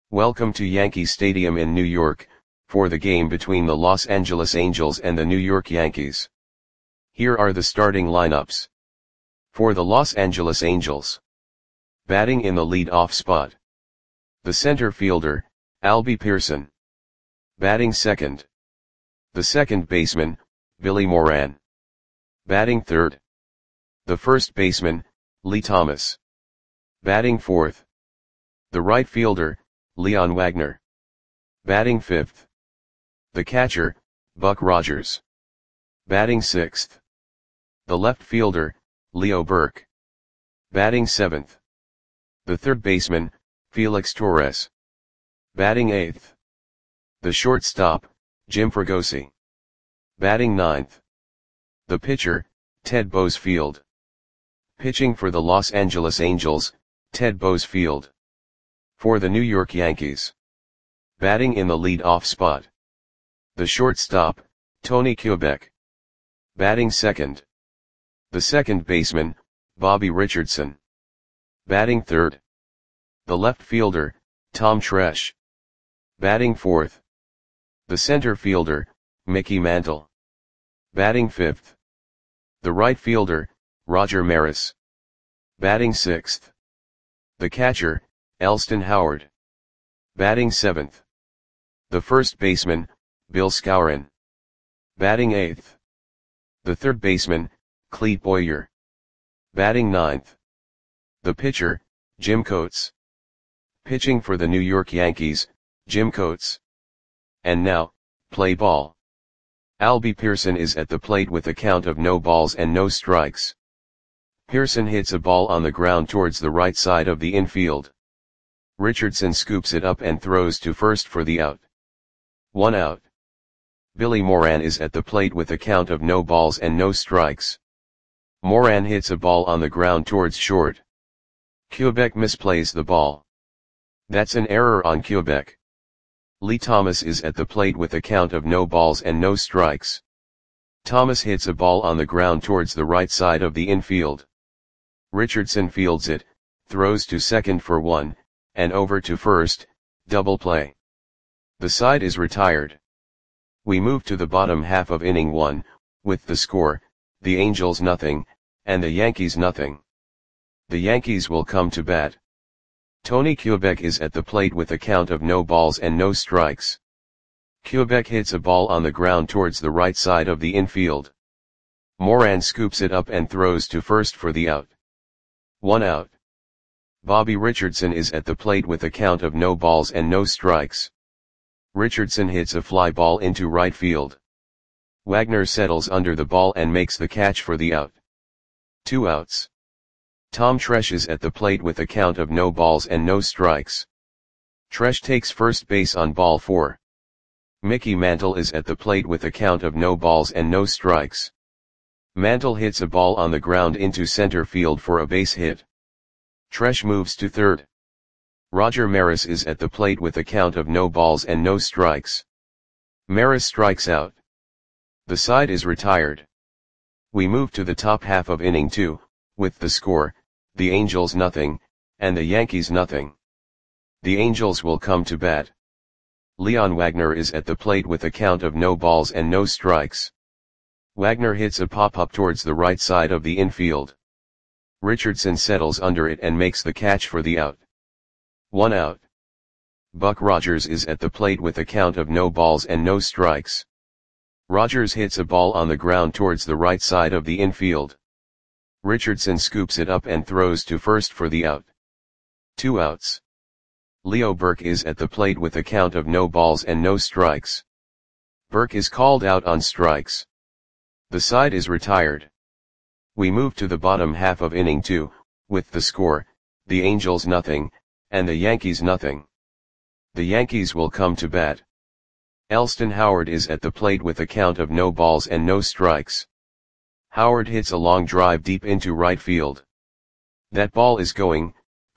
Welcome to Yankee Stadium in New York, for the game between the Los Angeles Angels and the New York Yankees. Here are the starting lineups. For the Los Angeles Angels. Batting in the lead-off spot. The center fielder, Albie Pearson. Batting second. The second baseman, Billy Moran. Batting third. The first baseman, Lee Thomas. Batting fourth. The right fielder, Leon Wagner. Batting fifth. The catcher, Buck Rogers. Batting sixth. The left fielder, Leo Burke. Batting seventh. The third baseman, Felix Torres. Batting eighth. The shortstop, Jim Fregosi. Batting ninth. The pitcher, Ted Boesfield. Pitching for the Los Angeles Angels, Ted Boesfield. For the New York Yankees. Batting in the lead-off spot. The shortstop, Tony Kubek. Batting second. The second baseman, Bobby Richardson. Batting third. The left fielder, Tom Tresh. Batting fourth. The center fielder, Mickey Mantle. Batting fifth. The right fielder, Roger Maris. Batting sixth. The catcher, Elston Howard. Batting seventh. The first baseman, Bill Skowron. Batting eighth. The third baseman, Clete Boyer. Batting ninth. The pitcher, Jim Coates. Pitching for the New York Yankees, Jim Coates. And now, play ball. Albie Pearson is at the plate with a count of no balls and no strikes. Pearson hits a ball on the ground towards the right side of the infield. Richardson scoops it up and throws to first for the out. 1 out. Billy Moran is at the plate with a count of no balls and no strikes. Moran hits a ball on the ground towards short. Kubek misplays the ball. That's an error on Kubek. Lee Thomas is at the plate with a count of no balls and no strikes. Thomas hits a ball on the ground towards the right side of the infield. Richardson fields it, throws to second for 1, and over to first, double play. The side is retired. We move to the bottom half of inning 1, with the score, the Angels nothing, and the Yankees nothing. The Yankees will come to bat. Tony Kubek is at the plate with a count of no balls and no strikes. Kubek hits a ball on the ground towards the right side of the infield. Moran scoops it up and throws to first for the out. 1 out. Bobby Richardson is at the plate with a count of no balls and no strikes. Richardson hits a fly ball into right field. Wagner settles under the ball and makes the catch for the out. 2 outs. Tom Tresh is at the plate with a count of no balls and no strikes. Tresh takes first base on ball 4. Mickey Mantle is at the plate with a count of no balls and no strikes. Mantle hits a ball on the ground into center field for a base hit. Tresh moves to third. Roger Maris is at the plate with a count of no balls and no strikes. Maris strikes out. The side is retired. We move to the top half of inning 2, with the score, the Angels nothing, and the Yankees nothing. The Angels will come to bat. Leon Wagner is at the plate with a count of no balls and no strikes. Wagner hits a pop-up towards the right side of the infield. Richardson settles under it and makes the catch for the out. 1 out. Buck Rogers is at the plate with a count of no balls and no strikes. Rogers hits a ball on the ground towards the right side of the infield. Richardson scoops it up and throws to first for the out. 2 outs. Leo Burke is at the plate with a count of no balls and no strikes. Burke is called out on strikes. The side is retired. We move to the bottom half of inning 2, with the score, the Angels nothing, and the Yankees nothing. The Yankees will come to bat. Elston Howard is at the plate with a count of no balls and no strikes. Howard hits a long drive deep into right field. That ball is gone.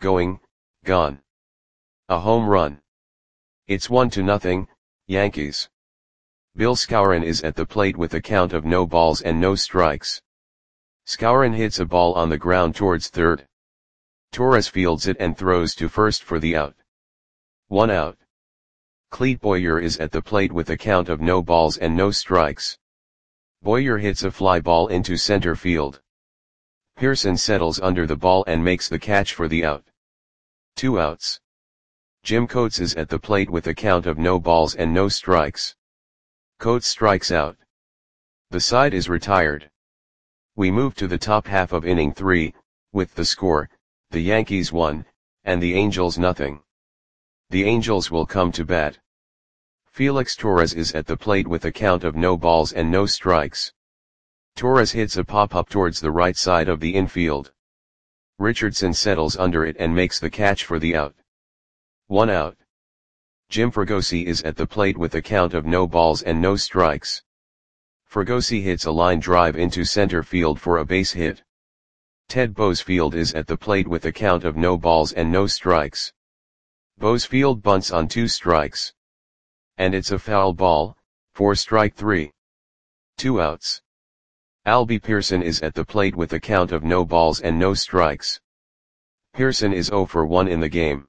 A home run. It's 1-0, Yankees. Bill Skowron is at the plate with a count of no balls and no strikes. Skowron hits a ball on the ground towards third. Torres fields it and throws to first for the out. 1 out. Clete Boyer is at the plate with a count of no balls and no strikes. Boyer hits a fly ball into center field. Pearson settles under the ball and makes the catch for the out. 2 outs. Jim Coates is at the plate with a count of no balls and no strikes. Coates strikes out. The side is retired. We move to the top half of inning 3, with the score, the Yankees 1, and the Angels nothing. The Angels will come to bat. Felix Torres is at the plate with a count of no balls and no strikes. Torres hits a pop-up towards the right side of the infield. Richardson settles under it and makes the catch for the out. 1 out. Jim Fregosi is at the plate with a count of no balls and no strikes. Fregosi hits a line drive into center field for a base hit. Ted Boesfield is at the plate with a count of no balls and no strikes. Boesfield bunts on 2 strikes. And it's a foul ball, for strike 3. 2 outs. Albie Pearson is at the plate with a count of no balls and no strikes. Pearson is 0 for 1 in the game.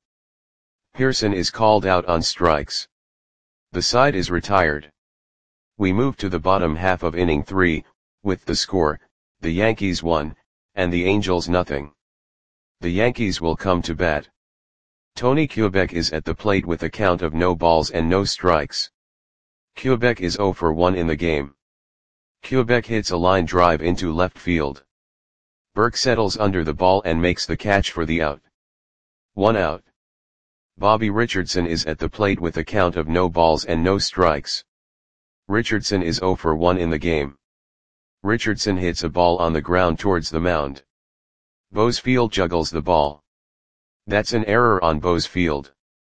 Pearson is called out on strikes. The side is retired. We move to the bottom half of inning 3, with the score, the Yankees 1, and the Angels nothing. The Yankees will come to bat. Tony Kubek is at the plate with a count of no balls and no strikes. Kubek is 0 for 1 in the game. Kubek hits a line drive into left field. Burke settles under the ball and makes the catch for the out. 1 out. Bobby Richardson is at the plate with a count of no balls and no strikes. Richardson is 0 for 1 in the game. Richardson hits a ball on the ground towards the mound. Boesfield juggles the ball. That's an error on Boesfield.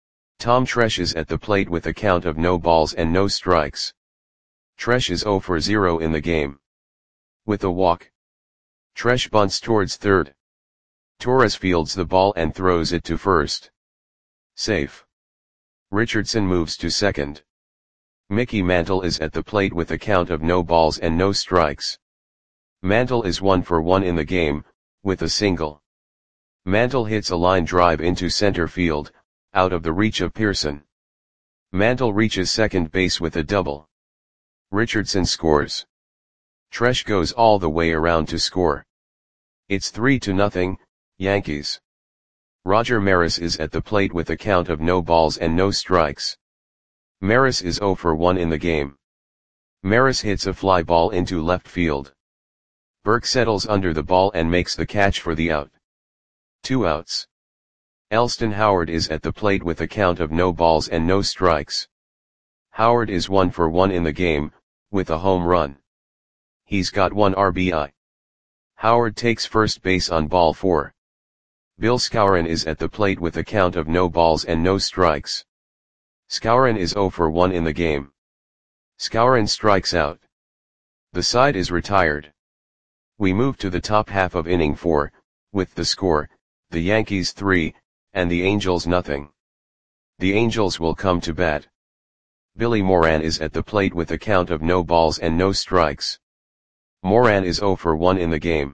Tom Tresh is at the plate with a count of no balls and no strikes. Tresh is 0 for 0 in the game. With a walk. Tresh bunts towards third. Torres fields the ball and throws it to first. Safe. Richardson moves to second. Mickey Mantle is at the plate with a count of no balls and no strikes. Mantle is 1 for 1 in the game, with a single. Mantle hits a line drive into center field, out of the reach of Pearson. Mantle reaches second base with a double. Richardson scores. Tresh goes all the way around to score. It's 3-0, Yankees. Roger Maris is at the plate with a count of no balls and no strikes. Maris is 0 for 1 in the game. Maris hits a fly ball into left field. Burke settles under the ball and makes the catch for the out. 2 outs. Elston Howard is at the plate with a count of no balls and no strikes. Howard is 1 for 1 in the game, with a home run. He's got 1 RBI. Howard takes first base on ball 4. Bill Skowron is at the plate with a count of no balls and no strikes. Skowron is 0 for 1 in the game. Skowron strikes out. The side is retired. We move to the top half of inning 4, with the score, the Yankees 3, and the Angels nothing. The Angels will come to bat. Billy Moran is at the plate with a count of no balls and no strikes. Moran is 0 for 1 in the game.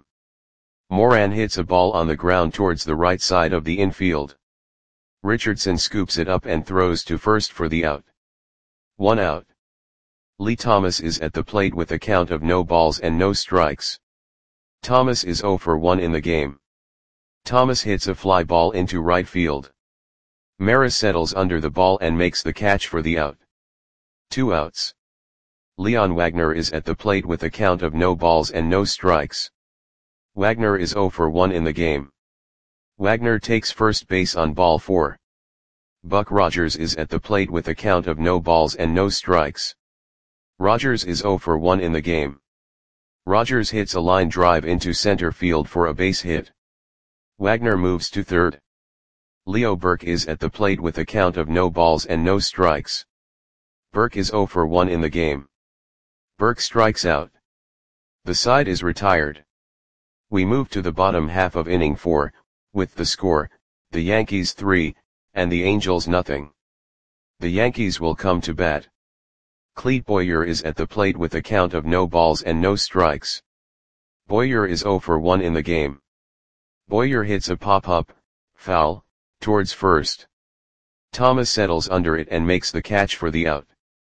Moran hits a ball on the ground towards the right side of the infield. Richardson scoops it up and throws to first for the out. 1 out. Lee Thomas is at the plate with a count of no balls and no strikes. Thomas is 0 for 1 in the game. Thomas hits a fly ball into right field. Maris settles under the ball and makes the catch for the out. 2 outs. Leon Wagner is at the plate with a count of no balls and no strikes. Wagner is 0 for 1 in the game. Wagner takes first base on ball 4. Buck Rogers is at the plate with a count of no balls and no strikes. Rogers is 0 for 1 in the game. Rogers hits a line drive into center field for a base hit. Wagner moves to third. Leo Burke is at the plate with a count of no balls and no strikes. Burke is 0 for 1 in the game. Burke strikes out. The side is retired. We move to the bottom half of inning 4, with the score, the Yankees 3, and the Angels nothing. The Yankees will come to bat. Clete Boyer is at the plate with a count of no balls and no strikes. Boyer is 0 for 1 in the game. Boyer hits a pop-up, foul, towards first. Thomas settles under it and makes the catch for the out.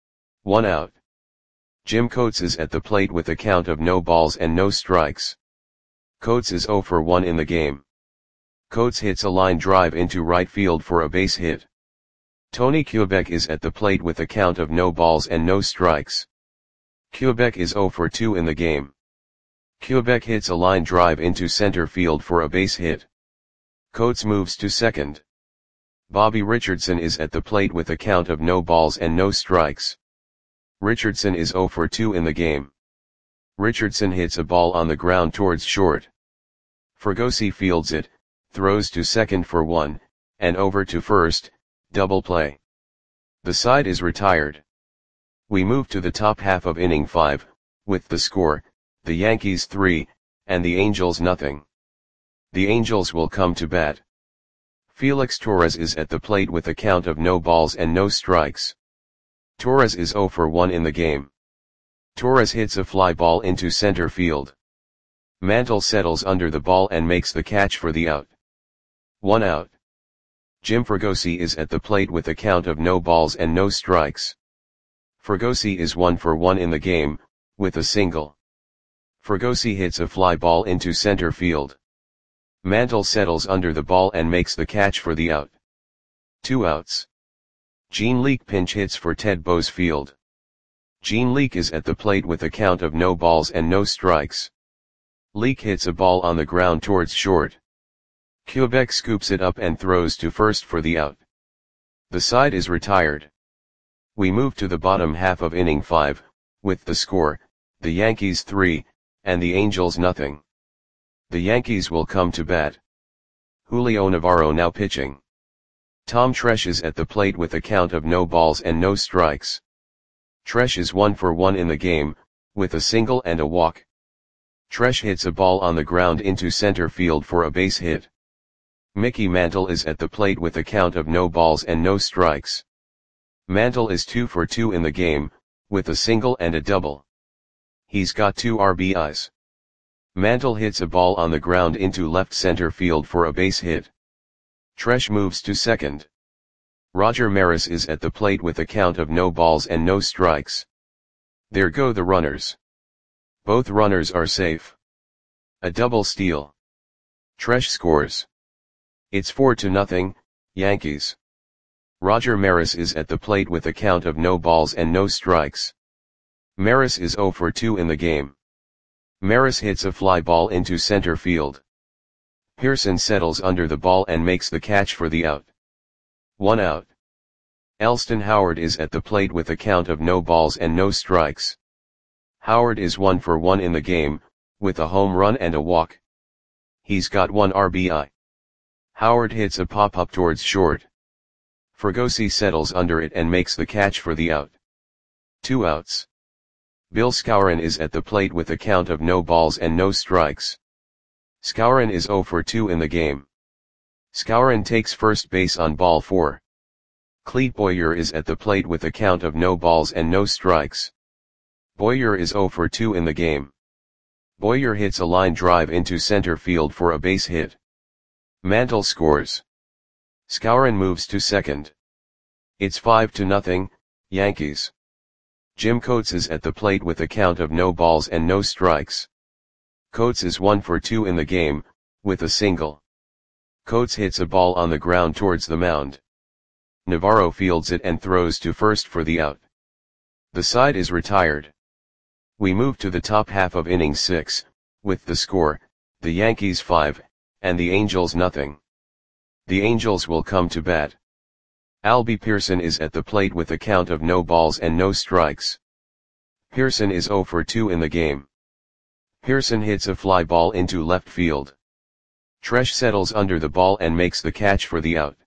1 out. Jim Coates is at the plate with a count of no balls and no strikes. Coates is 0 for 1 in the game. Coates hits a line drive into right field for a base hit. Tony Quebec is at the plate with a count of no balls and no strikes. Quebec is 0 for 2 in the game. Quebec hits a line drive into center field for a base hit. Coates moves to second. Bobby Richardson is at the plate with a count of no balls and no strikes. Richardson is 0 for 2 in the game. Richardson hits a ball on the ground towards short. Fregosi fields it, throws to second for 1, and over to first, double play. The side is retired. We move to the top half of inning 5, with the score, the Yankees 3, and the Angels nothing. The Angels will come to bat. Felix Torres is at the plate with a count of no balls and no strikes. Torres is 0 for 1 in the game. Torres hits a fly ball into center field. Mantle settles under the ball and makes the catch for the out. 1 out. Jim Fregosi is at the plate with a count of no balls and no strikes. Fregosi is 1 for 1 in the game, with a single. Fregosi hits a fly ball into center field. Mantle settles under the ball and makes the catch for the out. 2 outs. Gene Leake pinch hits for Ted Boesfield. Gene Leake is at the plate with a count of no balls and no strikes. Leake hits a ball on the ground towards short. Quebec scoops it up and throws to first for the out. The side is retired. We move to the bottom half of inning 5, with the score, the Yankees 3, and the Angels nothing. The Yankees will come to bat. Julio Navarro now pitching. Tom Tresh is at the plate with a count of no balls and no strikes. Tresh is 1 for 1 in the game, with a single and a walk. Tresh hits a ball on the ground into center field for a base hit. Mickey Mantle is at the plate with a count of no balls and no strikes. Mantle is 2 for 2 in the game, with a single and a double. He's got 2 RBIs. Mantle hits a ball on the ground into left center field for a base hit. Tresh moves to second. Roger Maris is at the plate with a count of no balls and no strikes. There go the runners. Both runners are safe. A double steal. Tresh scores. It's 4-0, Yankees. Roger Maris is at the plate with a count of no balls and no strikes. Maris is 0 for 2 in the game. Maris hits a fly ball into center field. Pearson settles under the ball and makes the catch for the out. 1 out. Elston Howard is at the plate with a count of no balls and no strikes. Howard is 1 for 1 in the game, with a home run and a walk. He's got 1 RBI. Howard hits a pop-up towards short. Fregosi settles under it and makes the catch for the out. 2 outs. Bill Skowron is at the plate with a count of no balls and no strikes. Skowron is 0 for 2 in the game. Skowron takes first base on ball 4. Clete Boyer is at the plate with a count of no balls and no strikes. Boyer is 0 for 2 in the game. Boyer hits a line drive into center field for a base hit. Mantle scores. Skowron moves to second. It's 5-0, Yankees. Jim Coates is at the plate with a count of no balls and no strikes. Coates is 1 for 2 in the game, with a single. Coates hits a ball on the ground towards the mound. Navarro fields it and throws to first for the out. The side is retired. We move to the top half of inning 6, with the score, the Yankees 5, and the Angels nothing. The Angels will come to bat. Albie Pearson is at the plate with a count of no balls and no strikes. Pearson is 0 for 2 in the game. Pearson hits a fly ball into left field. Tresh settles under the ball and makes the catch for the out.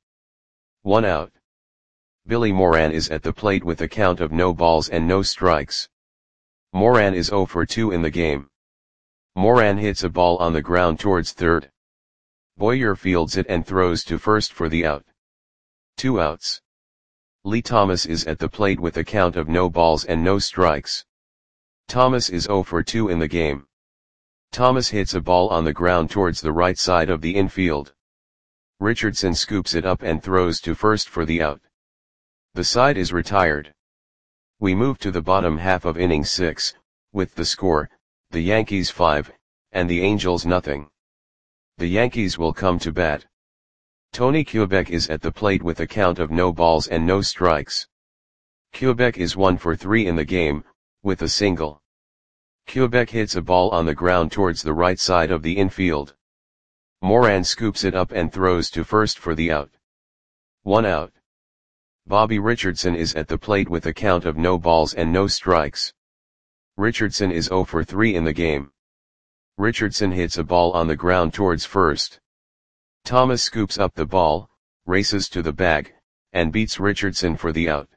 1 out. Billy Moran is at the plate with a count of no balls and no strikes. Moran is 0 for 2 in the game. Moran hits a ball on the ground towards third. Boyer fields it and throws to first for the out. 2 outs. Lee Thomas is at the plate with a count of no balls and no strikes. Thomas is 0 for 2 in the game. Thomas hits a ball on the ground towards the right side of the infield. Richardson scoops it up and throws to first for the out. The side is retired. We move to the bottom half of inning 6, with the score, the Yankees 5, and the Angels nothing. The Yankees will come to bat. Tony Kubek is at the plate with a count of no balls and no strikes. Kubek is 1 for 3 in the game, with a single. Kubek hits a ball on the ground towards the right side of the infield. Moran scoops it up and throws to first for the out. 1 out. Bobby Richardson is at the plate with a count of no balls and no strikes. Richardson is 0 for 3 in the game. Richardson hits a ball on the ground towards first. Thomas scoops up the ball, races to the bag, and beats Richardson for the out.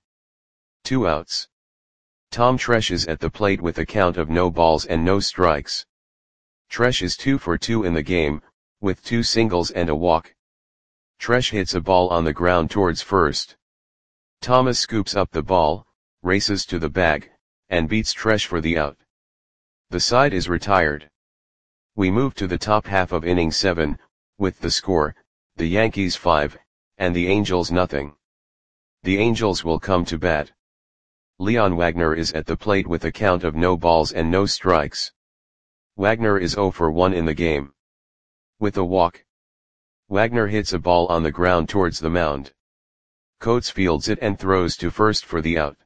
2 outs. Tom Tresh is at the plate with a count of no balls and no strikes. Tresh is 2 for 2 in the game, with 2 singles and a walk. Tresh hits a ball on the ground towards first. Thomas scoops up the ball, races to the bag, and beats Tresh for the out. The side is retired. We move to the top half of inning 7, with the score, the Yankees 5, and the Angels nothing. The Angels will come to bat. Leon Wagner is at the plate with a count of no balls and no strikes. Wagner is 0 for 1 in the game. With a walk. Wagner hits a ball on the ground towards the mound. Coates fields it and throws to first for the out.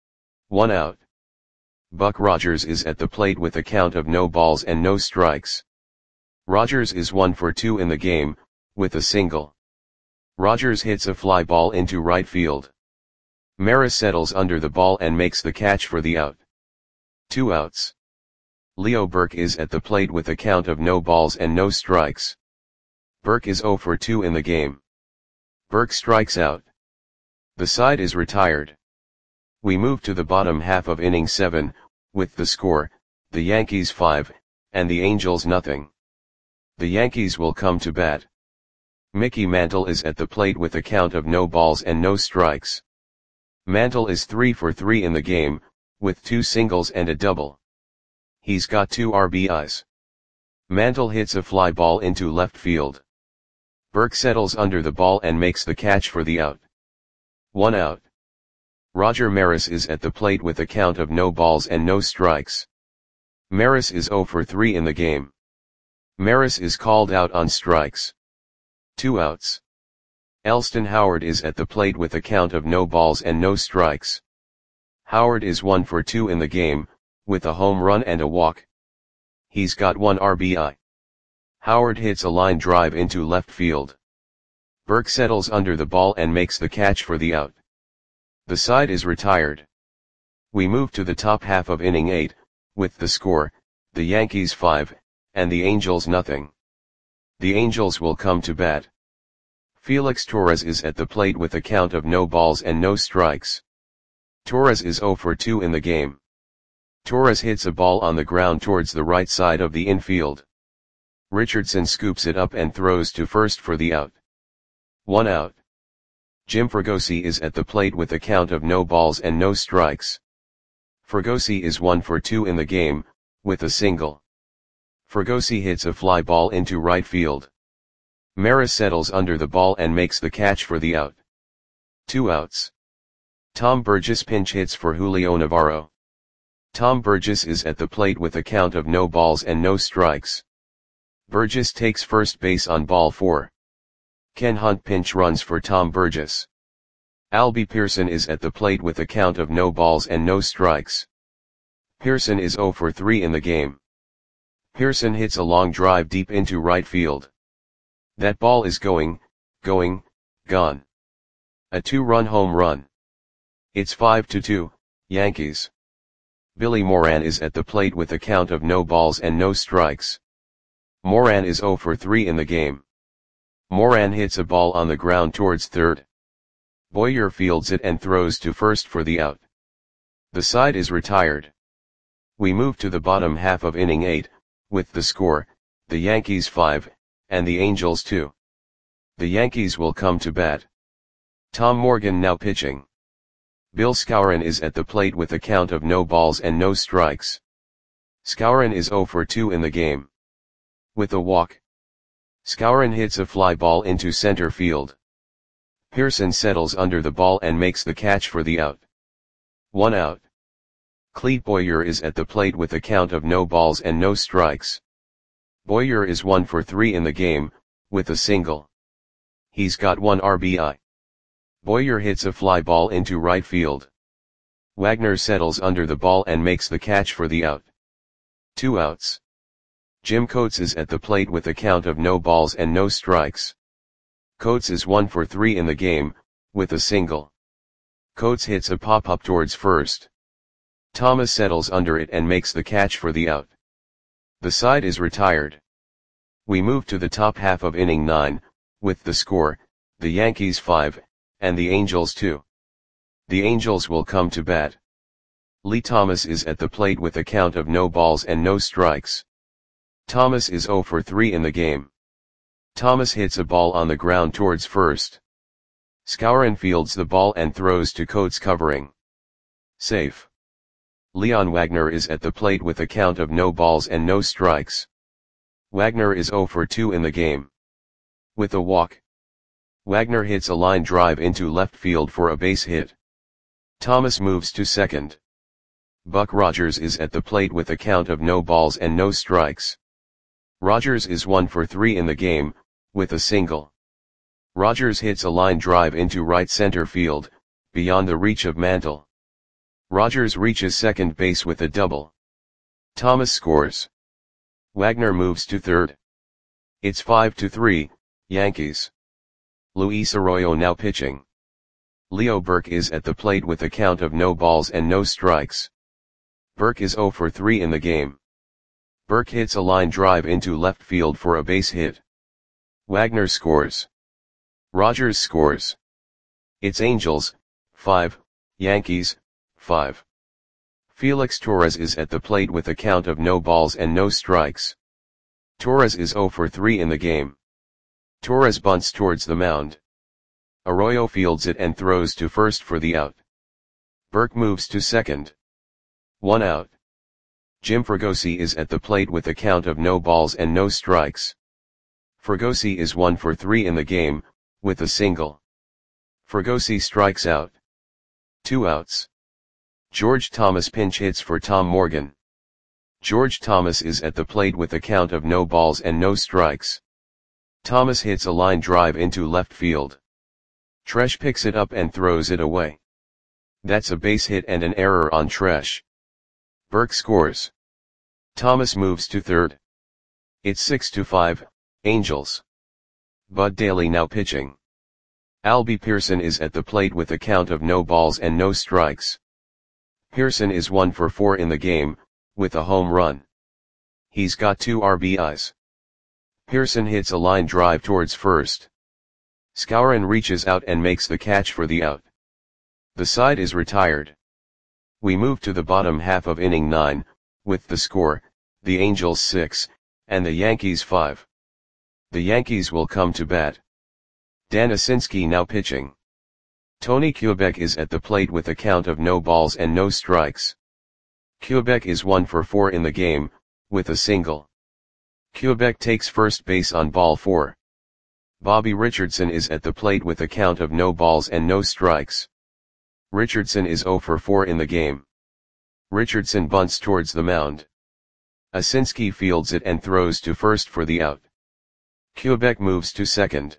1 out. Buck Rogers is at the plate with a count of no balls and no strikes. Rogers is 1 for 2 in the game, with a single. Rogers hits a fly ball into right field. Maris settles under the ball and makes the catch for the out. 2 outs. Leo Burke is at the plate with a count of no balls and no strikes. Burke is 0 for 2 in the game. Burke strikes out. The side is retired. We move to the bottom half of inning 7, with the score, the Yankees 5, and the Angels nothing. The Yankees will come to bat. Mickey Mantle is at the plate with a count of no balls and no strikes. Mantle is 3 for 3 in the game, with 2 singles and a double. He's got 2 RBIs. Mantle hits a fly ball into left field. Burke settles under the ball and makes the catch for the out. 1 out. Roger Maris is at the plate with a count of no balls and no strikes. Maris is 0 for 3 in the game. Maris is called out on strikes. 2 outs. Elston Howard is at the plate with a count of no balls and no strikes. Howard is 1 for 2 in the game, with a home run and a walk. He's got 1 RBI. Howard hits a line drive into left field. Burke settles under the ball and makes the catch for the out. The side is retired. We move to the top half of inning 8, with the score, the Yankees 5, and the Angels nothing. The Angels will come to bat. Felix Torres is at the plate with a count of no balls and no strikes. Torres is 0 for 2 in the game. Torres hits a ball on the ground towards the right side of the infield. Richardson scoops it up and throws to first for the out. 1 out. Jim Fregosi is at the plate with a count of no balls and no strikes. Fregosi is 1 for 2 in the game, with a single. Fregosi hits a fly ball into right field. Maris settles under the ball and makes the catch for the out. 2 outs. Tom Burgess pinch hits for Julio Navarro. Tom Burgess is at the plate with a count of no balls and no strikes. Burgess takes first base on ball 4. Ken Hunt pinch runs for Tom Burgess. Albie Pearson is at the plate with a count of no balls and no strikes. Pearson is 0 for 3 in the game. Pearson hits a long drive deep into right field. That ball is gone. A 2-run home run. It's 5-2, Yankees. Billy Moran is at the plate with a count of no balls and no strikes. Moran is 0 for 3 in the game. Moran hits a ball on the ground towards third. Boyer fields it and throws to first for the out. The side is retired. We move to the bottom half of inning 8, with the score, the Yankees 5, and the Angels 2. The Yankees will come to bat. Tom Morgan now pitching. Bill Skowron is at the plate with a count of no balls and no strikes. Skowron is 0 for 2 in the game. With a walk. Skowron hits a fly ball into center field. Pearson settles under the ball and makes the catch for the out. 1 out. Clete Boyer is at the plate with a count of no balls and no strikes. Boyer is 1 for 3 in the game, with a single. He's got 1 RBI. Boyer hits a fly ball into right field. Wagner settles under the ball and makes the catch for the out. 2 outs. Jim Coates is at the plate with a count of no balls and no strikes. Coates is 1 for 3 in the game, with a single. Coates hits a pop-up towards first. Thomas settles under it and makes the catch for the out. The side is retired. We move to the top half of inning 9, with the score, the Yankees 5, and the Angels 2. The Angels will come to bat. Lee Thomas is at the plate with a count of no balls and no strikes. Thomas is 0 for 3 in the game. Thomas hits a ball on the ground towards first. Skowron fields the ball and throws to Coates covering. Safe. Leon Wagner is at the plate with a count of no balls and no strikes. Wagner is 0 for 2 in the game. With a walk. Wagner hits a line drive into left field for a base hit. Thomas moves to second. Buck Rogers is at the plate with a count of no balls and no strikes. Rogers is 1 for 3 in the game, with a single. Rogers hits a line drive into right center field, beyond the reach of Mantle. Rogers reaches second base with a double. Thomas scores. Wagner moves to third. It's 5-3, Yankees. Luis Arroyo now pitching. Leo Burke is at the plate with a count of no balls and no strikes. Burke is 0 for 3 in the game. Burke hits a line drive into left field for a base hit. Wagner scores. Rogers scores. It's Angels, 5, Yankees, 5. Felix Torres is at the plate with a count of no balls and no strikes. Torres is 0 for 3 in the game. Torres bunts towards the mound. Arroyo fields it and throws to first for the out. Burke moves to second. 1 out. Jim Fregosi is at the plate with a count of no balls and no strikes. Fregosi is 1 for 3 in the game, with a single. Fregosi strikes out. 2 outs. George Thomas pinch hits for Tom Morgan. George Thomas is at the plate with a count of no balls and no strikes. Thomas hits a line drive into left field. Tresh picks it up and throws it away. That's a base hit and an error on Tresh. Burke scores. Thomas moves to third. It's 6-5, Angels. Bud Daly now pitching. Albie Pearson is at the plate with a count of no balls and no strikes. Pearson is 1 for 4 in the game, with a home run. He's got 2 RBIs. Pearson hits a line drive towards first. Skowron reaches out and makes the catch for the out. The side is retired. We move to the bottom half of inning 9, with the score, the Angels 6, and the Yankees 5. The Yankees will come to bat. Dan Asinski now pitching. Tony Kubek is at the plate with a count of no balls and no strikes. Kubek is 1 for 4 in the game, with a single. Kubek takes first base on ball 4. Bobby Richardson is at the plate with a count of no balls and no strikes. Richardson is 0 for 4 in the game. Richardson bunts towards the mound. Asinski fields it and throws to first for the out. Kubek moves to second.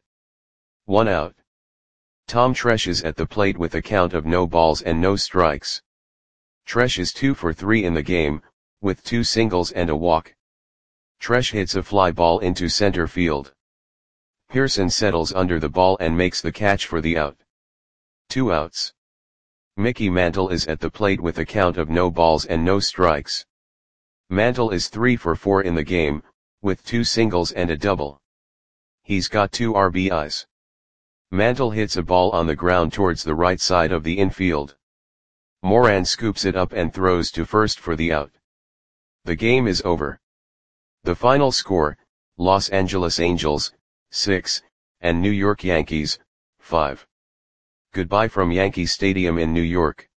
1 out. Tom Tresh is at the plate with a count of no balls and no strikes. Tresh is 2 for 3 in the game, with 2 singles and a walk. Tresh hits a fly ball into center field. Pearson settles under the ball and makes the catch for the out. 2 outs. Mickey Mantle is at the plate with a count of no balls and no strikes. Mantle is 3 for 4 in the game, with 2 singles and a double. He's got 2 RBIs. Mantle hits a ball on the ground towards the right side of the infield. Moran scoops it up and throws to first for the out. The game is over. The final score, Los Angeles Angels, 6, and New York Yankees, 5. Goodbye from Yankee Stadium in New York.